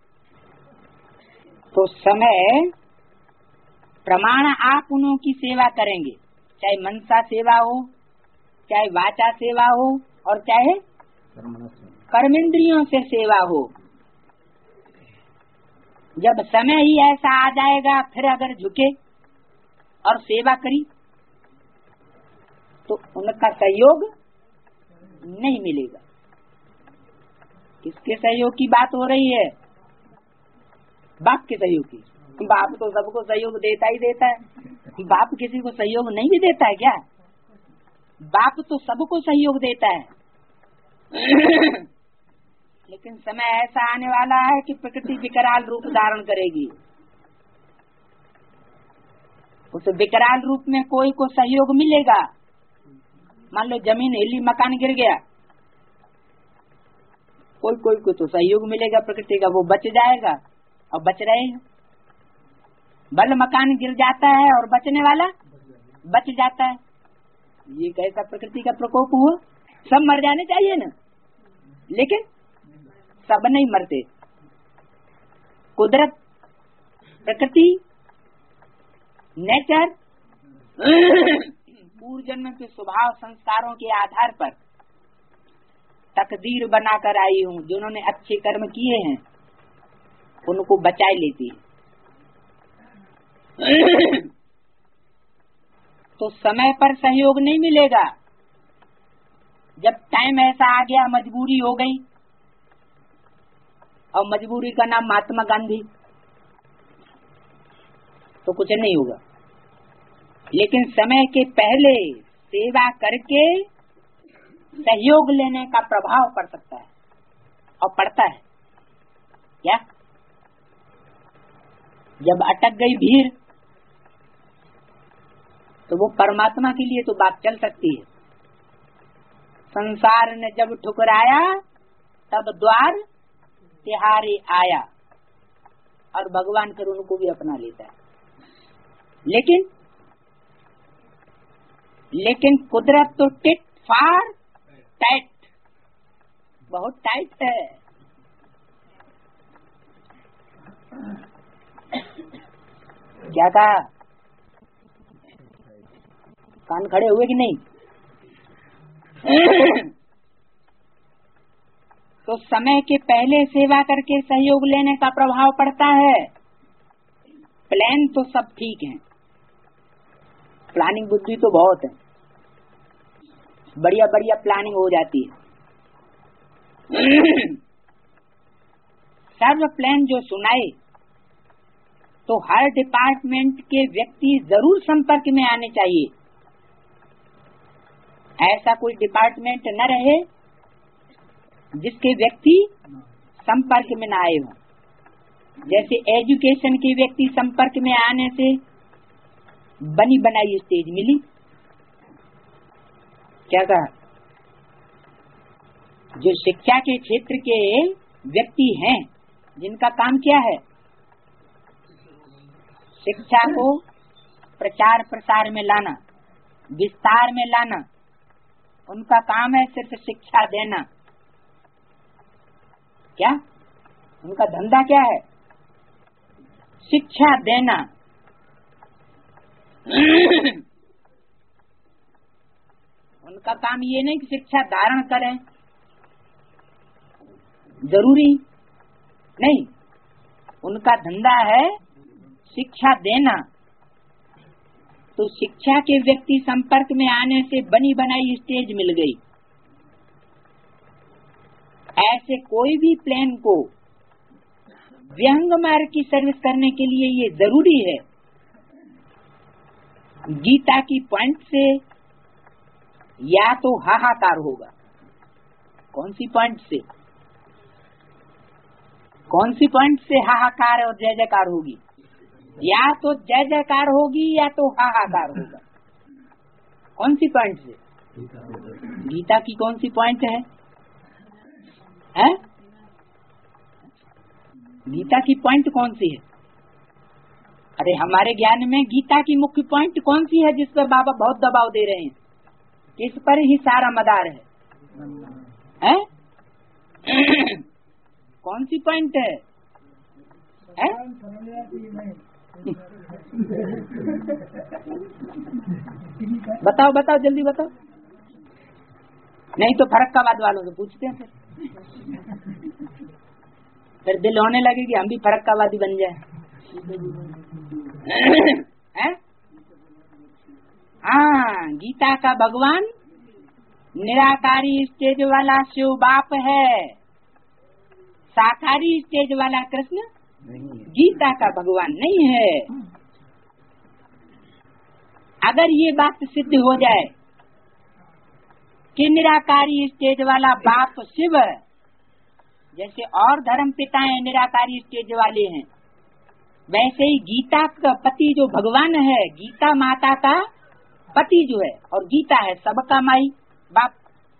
तो समय प्रमाण आप उन्हों की सेवा करेंगे, चाहे मनसा सेवा हो, चाहे वाचा सेवा हो, और चाहे कर्मेंद्रियों से सेवा हो। जब समय ही ऐसा आ जाएगा, फिर अगर झुके और सेवा करी तो उनका सहयोग नहीं मिलेगा। किसके सहयोग की बात हो रही है? बाप के सहयोग की। बाप तो सबको सहयोग देता ही देता है। बाप किसी को सहयोग नहीं भी देता है क्या? बाप तो सबको सहयोग देता है। लेकिन समय ऐसा आने वाला है कि प्रकृति विकराल रूप धारण करेगी। उस विकराल रूप में कोई को सहयोग मिलेगा। मान लो जमीन हिली, मकान गिर गया, कोई को तो सहयोग मिलेगा प्रकृति का, वो बच जाएगा और बच रहेगा। बल मकान गिर जाता है और बचने वाला बच जाता है। ये कैसा प्रकृति का प्रकोप हुआ? सब मर जाने चाहिए ना, लेकिन सब नहीं मरते। कुदरत, प्रकृति, नेचर पूर्व जन्म के स्वभाव संस्कारों के आधार पर तकदीर बनाकर आई हूँ। जिन्होंने अच्छे कर्म किए हैं उनको बचाए लेती है। तो समय पर सहयोग नहीं मिलेगा। जब टाइम ऐसा आ गया, मजबूरी हो गई, और मजबूरी का नाम महात्मा गांधी, तो कुछ नहीं होगा। लेकिन समय के पहले सेवा करके सहयोग लेने का प्रभाव पड़ सकता है, और पड़ता है। क्या? जब अटक गई भीड़ तो वो परमात्मा के लिए तो बात चल सकती है। संसार ने जब ठुकराया तब द्वार तिहारे आया, और भगवान फिर उनको भी अपना लेता है। लेकिन कुदरत तो टिट फार टाइट, बहुत टाइट है। क्या कहा? कान खड़े हुए कि नहीं? तो समय के पहले सेवा करके सहयोग लेने का प्रभाव पड़ता है। प्लान तो सब ठीक है, प्लानिंग बुद्धि तो बहुत है, बढ़िया बढ़िया प्लानिंग हो जाती है। सर्व प्लान जो सुनाए तो हर डिपार्टमेंट के व्यक्ति जरूर संपर्क में आने चाहिए। ऐसा कोई डिपार्टमेंट न रहे जिसके व्यक्ति संपर्क में न आए हों। जैसे एजुकेशन के व्यक्ति संपर्क में आने से बनी बनाई स्टेज मिली। क्या कहा? जो शिक्षा के क्षेत्र के व्यक्ति हैं, जिनका काम क्या है, शिक्षा को प्रचार प्रसार में लाना, विस्तार में लाना, उनका काम है सिर्फ शिक्षा देना। क्या उनका धंधा क्या है? शिक्षा देना। उनका काम ये नहीं कि शिक्षा धारण करें, जरूरी नहीं, उनका धंधा है शिक्षा देना। तो शिक्षा के व्यक्ति संपर्क में आने से बनी बनाई स्टेज मिल गई। ऐसे कोई भी प्लेन को व्यंग मार्ग की सर्विस करने के लिए ये जरूरी है, गीता की पॉइंट से या तो हाहाकार होगा। कौन सी पॉइंट से? कौन सी पॉइंट से हाहाकार और जय जयकार होगी? या तो जय जयकार होगी या तो हाहाकार होगा। कौन सी पॉइंट से? गीता की कौन सी पॉइंट है? गीता की पॉइंट कौन सी है? अरे हमारे ज्ञान में गीता की मुख्य पॉइंट कौन सी है जिस पर बाबा बहुत दबाव दे रहे हैं? किस पर ही सारा मदार है? कौन सी पॉइंट है? बताओ बताओ, जल्दी बताओ, नहीं तो फरक्काबाद वालों से पूछते हैं। फिर दिल होने लगे कि हम भी फरक्काबादी बन जाए। हाँ, गीता का भगवान निराकारी स्टेज वाला शिव बाप है, साकारी स्टेज वाला कृष्ण गीता का भगवान नहीं है। अगर ये बात सिद्ध हो जाए कि निराकारी स्टेज वाला बाप शिव है, जैसे और धर्म पिताएं निराकारी स्टेज वाले हैं, वैसे ही गीता का पति जो भगवान है, गीता माता का पति जो है, और गीता है सबका माई बाप,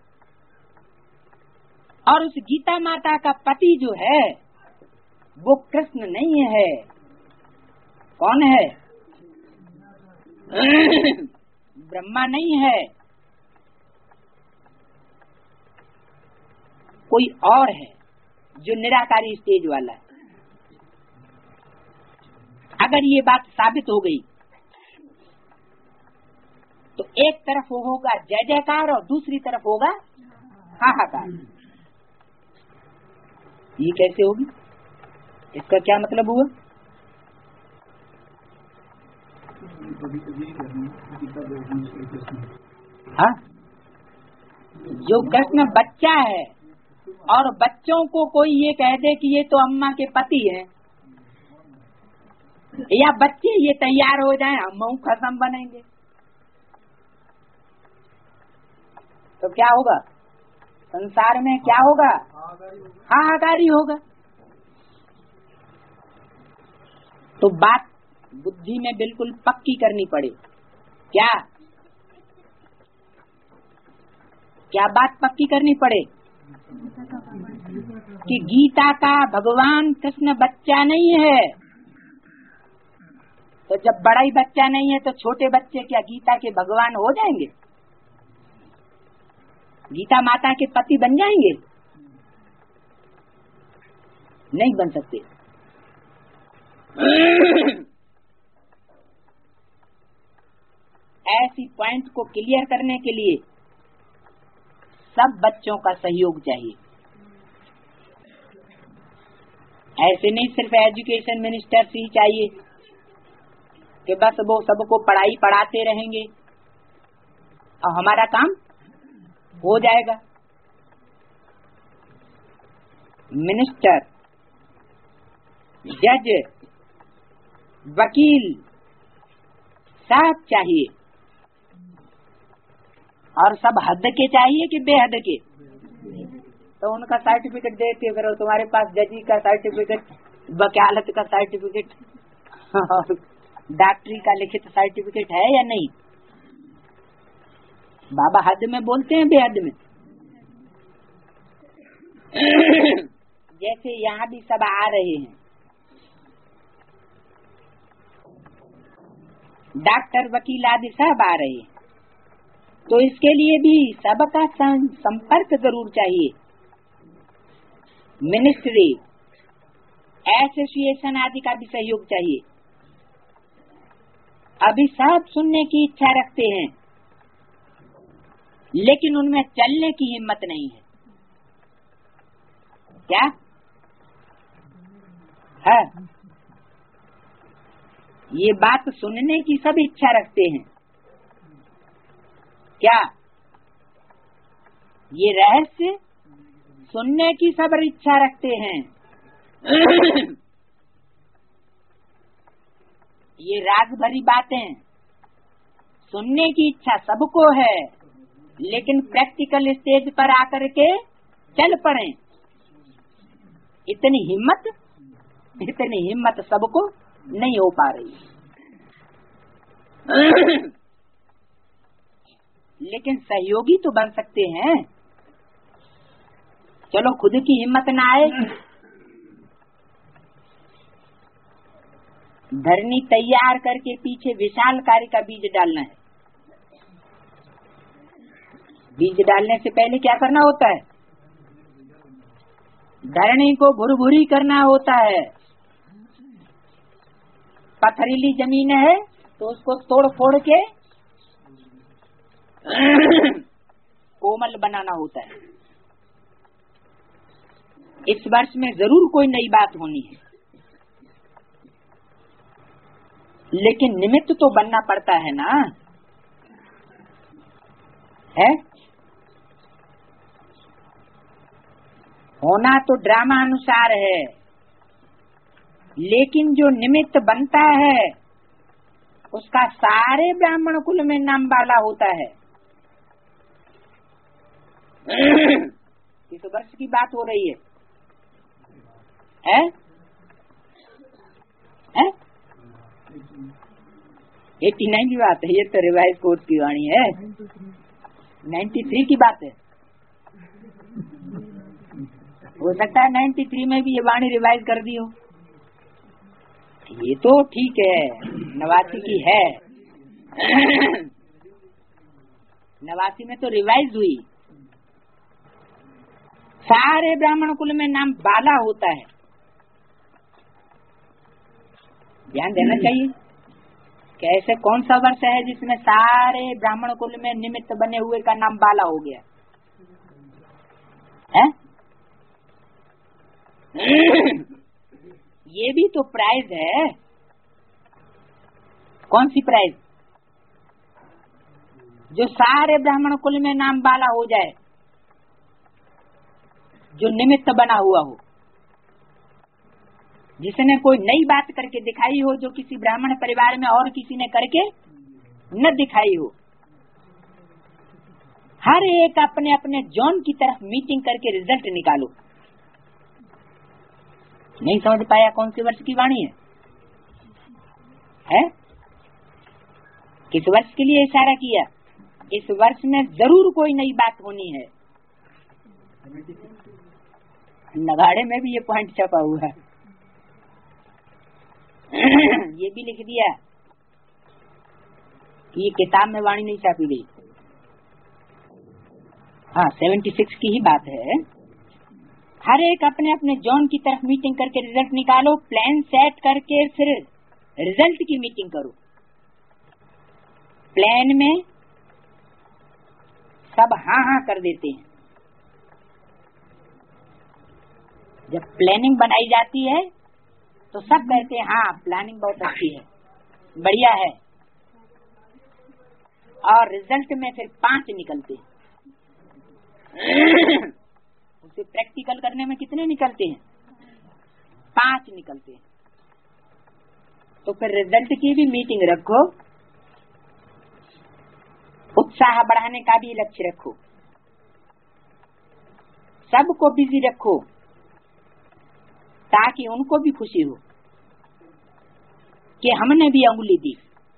और उस गीता माता का पति जो है वो कृष्ण नहीं है। कौन है? ब्रह्मा नहीं है, कोई और है जो निराकारी स्टेज वाला है। अगर ये बात साबित हो गई तो एक तरफ होगा जय जयकार और दूसरी तरफ होगा हाहाकार। ये कैसे होगी? इसका क्या मतलब हुआ? हाँ, जो कृष्ण बच्चा है और बच्चों को कोई ये कह दे कि ये तो अम्मा के पति हैं, या बच्चे ये तैयार हो जाएं हम खसम बनेंगे, तो क्या होगा? संसार में क्या होगा? हाहाकार ही होगा। तो बात बुद्धि में बिल्कुल पक्की करनी पड़े। क्या क्या बात पक्की करनी पड़े? कि गीता का भगवान कृष्ण बच्चा नहीं है। तो जब बड़ा ही बच्चा नहीं है तो छोटे बच्चे क्या गीता के भगवान हो जाएंगे? गीता माता के पति बन जाएंगे? नहीं बन सकते। ऐसी पॉइंट को क्लियर करने के लिए सब बच्चों का सहयोग चाहिए। ऐसे नहीं सिर्फ एजुकेशन मिनिस्टर ही चाहिए कि बस वो सबको पढ़ाई पढ़ाते रहेंगे और हमारा काम हो जाएगा। मिनिस्टर, जज, वकील सब चाहिए, और सब हद के चाहिए कि बेहद के। तो उनका सर्टिफिकेट देते फिर तुम्हारे पास जजी का सर्टिफिकेट, वकालत का सर्टिफिकेट और डॉक्टरी का लिखित सर्टिफिकेट है या नहीं? बाबा हद में बोलते हैं बेहद में? वैसे यहाँ भी सब आ रहे हैं। डॉक्टर, वकील आदि सब आ रहे हैं, तो इसके लिए भी सबका संपर्क जरूर चाहिए। मिनिस्ट्री, एसोसिएशन आदि का भी सहयोग चाहिए। अभी सब सुनने की इच्छा रखते हैं, लेकिन उनमें चलने की हिम्मत नहीं है। क्या है? ये बात सुनने की सब इच्छा रखते हैं, क्या ये रहस्य सुनने की सब इच्छा रखते हैं? ये राज भरी बातें सुनने की इच्छा सबको है, लेकिन प्रैक्टिकल स्टेज पर आकर के चल पड़े, इतनी हिम्मत सबको नहीं हो पा रही। लेकिन सहयोगी तो बन सकते हैं। चलो खुद की हिम्मत ना आए, धरनी तैयार करके पीछे विशाल कार्य का बीज डालना है। बीज डालने से पहले क्या करना होता है? धरनी को भुरभुरी करना होता है। पथरीली जमीन है तो उसको तोड़ फोड़ के कोमल बनाना होता है। इस वर्ष में जरूर कोई नई बात होनी है, लेकिन निमित्त तो बनना पड़ता है ना, है? होना तो ड्रामा अनुसार है, लेकिन जो निमित्त बनता है उसका सारे ब्राह्मण कुल में नाम वाला होता है। इस वर्ष की बात हो रही है, है? 89 की बात है, ये तो रिवाइज कोर्ट की वाणी है। 93 की बात है, हो सकता है 93 में भी ये वाणी रिवाइज कर दी हो। ये तो ठीक है, 89 की है। 89 में तो रिवाइज हुई। सारे ब्राह्मण कुल में नाम बाला होता है, ध्यान देना चाहिए कि ऐसे कौन सा वर्ष है जिसमें सारे ब्राह्मण कुल में निमित्त बने हुए का नाम बाला हो गया है? ये भी तो प्राइज है। कौन सी प्राइज? जो सारे ब्राह्मण कुल में नाम बाला हो जाए, जो निमित्त बना हुआ हो, जिसने कोई नई बात करके दिखाई हो, जो किसी ब्राह्मण परिवार में और किसी ने करके न दिखाई हो। हर एक अपने अपने जोन की तरफ मीटिंग करके रिजल्ट निकालो। नहीं समझ पाया कौन सी वर्ष की वाणी है? किस वर्ष के लिए इशारा किया? इस वर्ष में जरूर कोई नई बात होनी है। नगाड़े में भी ये पॉइंट छपा हुआ है। ये भी लिख दिया कि ये किताब में वाणी नहीं छापी गई। हाँ, 76 की ही बात है। हर एक अपने अपने जोन की तरफ मीटिंग करके रिजल्ट निकालो। प्लान सेट करके फिर रिजल्ट की मीटिंग करो। प्लान में सब हाँ हाँ कर देते हैं। जब प्लानिंग बनाई जाती है तो सब कहते हैं हाँ प्लानिंग बहुत अच्छी है, बढ़िया है, और रिजल्ट में फिर 5 निकलते हैं। उसे प्रैक्टिकल करने में कितने निकलते हैं? 5 निकलते हैं। तो फिर रिजल्ट की भी मीटिंग रखो, उत्साह बढ़ाने का भी लक्ष्य रखो, सबको बिजी रखो ताकि उनको भी खुशी हो कि हमने भी अंगुली दी।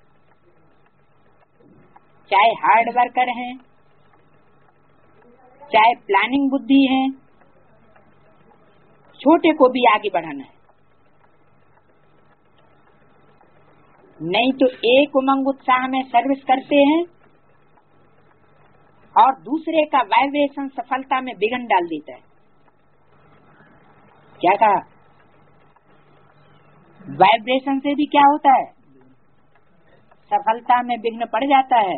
चाहे हार्ड वर्कर हैं, चाहे प्लानिंग बुद्धि है, छोटे को भी आगे बढ़ाना है। नहीं तो एक उमंग उत्साह में सर्विस करते हैं और दूसरे का वाइब्रेशन सफलता में विघ्न डाल देता है। क्या कहा? वाइब्रेशन से भी क्या होता है? सफलता में विघ्न पड़ जाता है।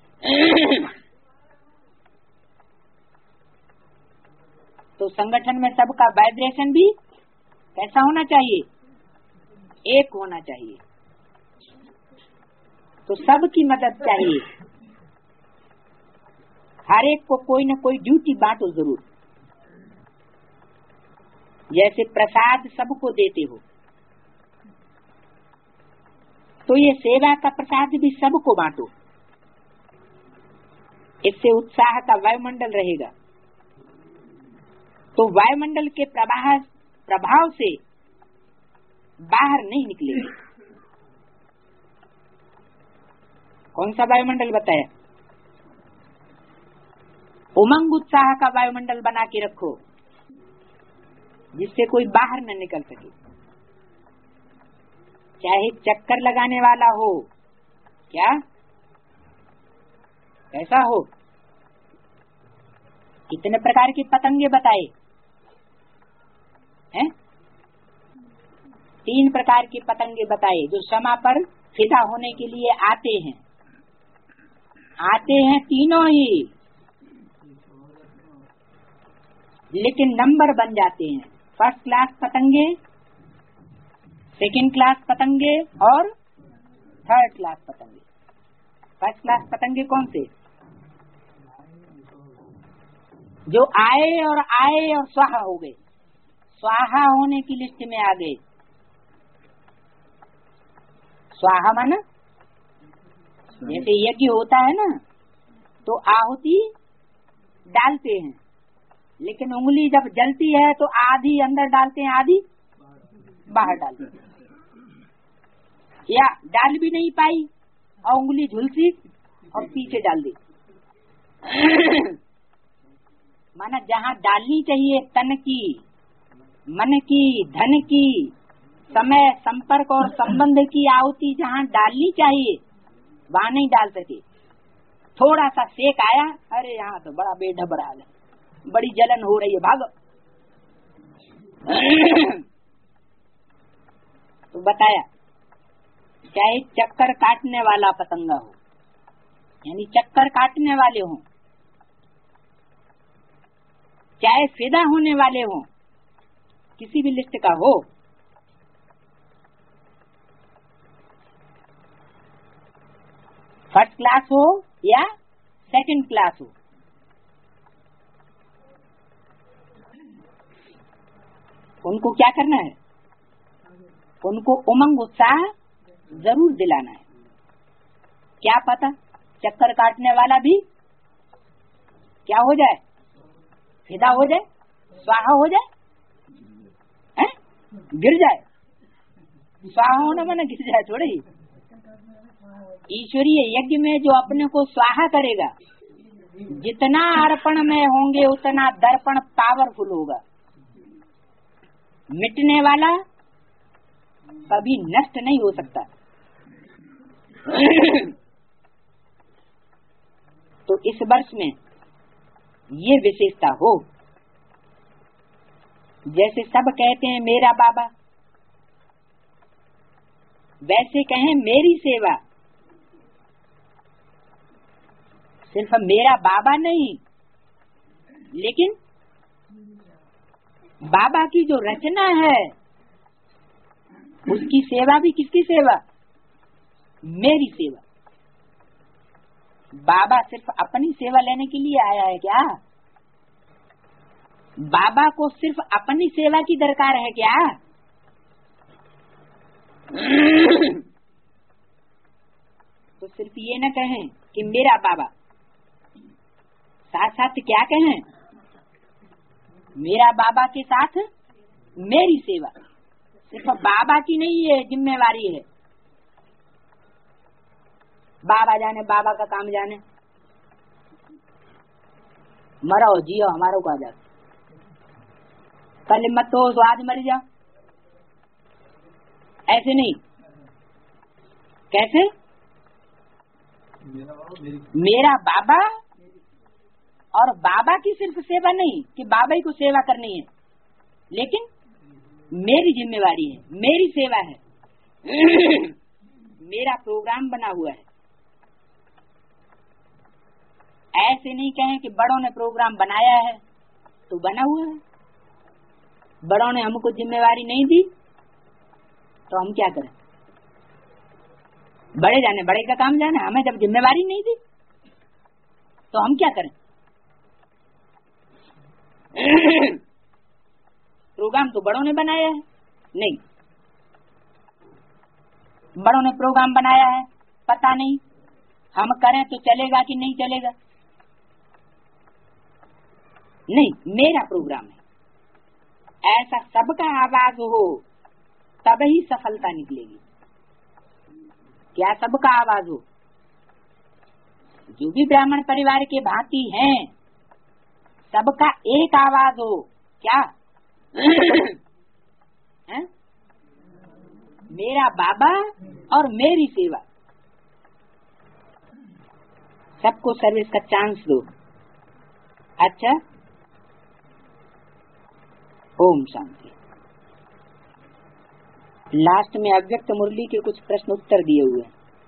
तो संगठन में सबका वाइब्रेशन भी कैसा होना चाहिए? एक होना चाहिए। तो सबकी मदद चाहिए। हर एक को कोई न कोई ड्यूटी बांटो जरूर। जैसे प्रसाद सबको देते हो, तो ये सेवा का प्रसाद भी सबको बांटो। इससे उत्साह का वायुमंडल रहेगा। तो वायुमंडल के प्रभाव से बाहर नहीं निकलेगा। कौन सा वायुमंडल बताया? उमंग उत्साह का वायुमंडल बना के रखो, जिससे कोई बाहर न निकल सके। चाहे चक्कर लगाने वाला हो, क्या कैसा हो। कितने प्रकार की पतंगे बताए हैं? 3 प्रकार की पतंगे बताए, जो समा पर फिदा होने के लिए आते हैं तीनों ही, लेकिन नंबर बन जाते हैं। फर्स्ट क्लास पतंगे, सेकंड क्लास पतंगे और थर्ड क्लास पतंगे। फर्स्ट क्लास पतंगे कौन से? जो आए और स्वाहा हो गए, स्वाहा होने की लिस्ट में आ गए। स्वाहा माना जैसे यज्ञ होता है ना, तो आहुति डालते हैं, लेकिन उंगली जब जलती है तो आधी अंदर डालते हैं, आधी बाहर डालते हैं, या डाल भी नहीं पाई और उंगली झुलसी और पीछे डाल दी। माना जहाँ डालनी चाहिए तन की, मन की, धन की, समय, संपर्क और संबंध की आहुति जहाँ डालनी चाहिए वहाँ नहीं डाल सके। थोड़ा सा सेक आया, अरे यहाँ तो बड़ा बेढबरा है, बड़ी जलन हो रही है, भागो। तो बताया, चाहे चक्कर काटने वाला पतंगा हो, यानी चक्कर काटने वाले हों, चाहे फिदा होने वाले हों, किसी भी लिस्ट का हो, फर्स्ट क्लास हो या सेकंड क्लास हो, उनको क्या करना है? उनको उमंग उत्साह जरूर दिलाना है। क्या पता चक्कर काटने वाला भी क्या हो जाए? फिदा हो जाए, स्वाहा हो जाए, गिर जाए। स्वाहा होना माना गिर जाए थोड़े ही। ईश्वरीय यज्ञ में जो अपने को स्वाहा करेगा, जितना अर्पण में होंगे उतना दर्पण पावरफुल होगा। मिटने वाला कभी नष्ट नहीं हो सकता। तो इस वर्ष में ये विशेषता हो, जैसे सब कहते हैं मेरा बाबा, वैसे कहें मेरी सेवा। सिर्फ मेरा बाबा नहीं, लेकिन बाबा की जो रचना है उसकी सेवा भी किसकी सेवा? मेरी सेवा। बाबा सिर्फ अपनी सेवा लेने के लिए आया है क्या? बाबा को सिर्फ अपनी सेवा की दरकार है क्या? तो सिर्फ ये न कहें कि मेरा बाबा, साथ साथ क्या कहें? मेरा बाबा के साथ मेरी सेवा। सिर्फ बाबा की नहीं है जिम्मेवारी है, बाबा जाने, बाबा का काम जाने। मरो जियो हमारो का जा, कल मत हो तो आज मर जाओ, ऐसे नहीं। कैसे? मेरा बाबा, और बाबा की सिर्फ सेवा नहीं कि बाबा ही को सेवा करनी है, लेकिन मेरी जिम्मेवारी है, मेरी सेवा है। मेरा प्रोग्राम बना हुआ है। ऐसे नहीं कहें कि बड़ों ने प्रोग्राम बनाया है तो बना हुआ है, बड़ों ने हमको जिम्मेवारी नहीं दी तो हम क्या करें? बड़े जाने, बड़े का काम जाने, हमें जब जिम्मेवारी नहीं दी तो हम क्या करें? प्रोग्राम तो बड़ों ने बनाया है। नहीं, बड़ों ने प्रोग्राम बनाया है, पता नहीं हम करें तो चलेगा कि नहीं चलेगा। नहीं, मेरा प्रोग्राम है। ऐसा सबका आवाज हो तब ही सफलता निकलेगी। क्या सबका आवाज हो? जो भी ब्राह्मण परिवार के भांति हैं, सबका एक आवाज हो। क्या? है? मेरा बाबा और मेरी सेवा। सबको सर्विस का चांस दो। अच्छा, ओम शांति। लास्ट में अव्यक्त मुरली के कुछ प्रश्न उत्तर दिए हुए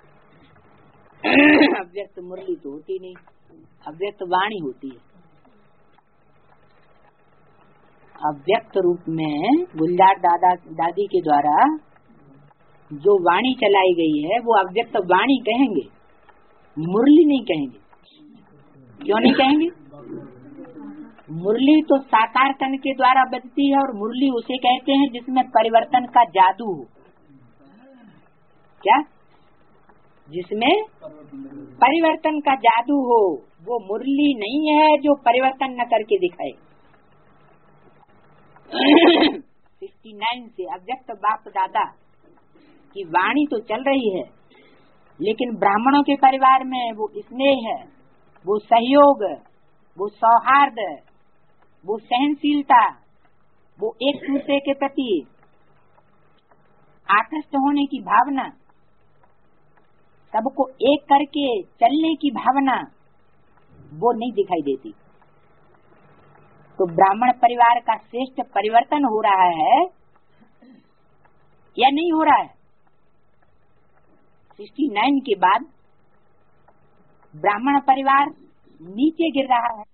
हैं। अव्यक्त मुरली तो होती नहीं, अव्यक्त वाणी होती है। अव्यक्त रूप में गुलजार दादा दादी के द्वारा जो वाणी चलाई गई है वो अव्यक्त वाणी कहेंगे, मुरली नहीं कहेंगे। क्यों नहीं कहेंगे? मुरली तो साकार तन के द्वारा बजती है, और मुरली उसे कहते हैं जिसमें परिवर्तन का जादू हो। क्या? जिसमें परिवर्तन का जादू हो, वो मुरली नहीं है जो परिवर्तन न करके दिखाए। 69 से अव्यक्त बाप दादा की वाणी तो चल रही है, लेकिन ब्राह्मणों के परिवार में वो स्नेह है, वो सहयोग, वो सौहार्द, वो सहनशीलता, वो एक दूसरे के प्रति आकृष्ट होने की भावना, सबको एक करके चलने की भावना, वो नहीं दिखाई देती। तो ब्राह्मण परिवार का श्रेष्ठ परिवर्तन हो रहा है या नहीं हो रहा है? 69 के बाद ब्राह्मण परिवार नीचे गिर रहा है।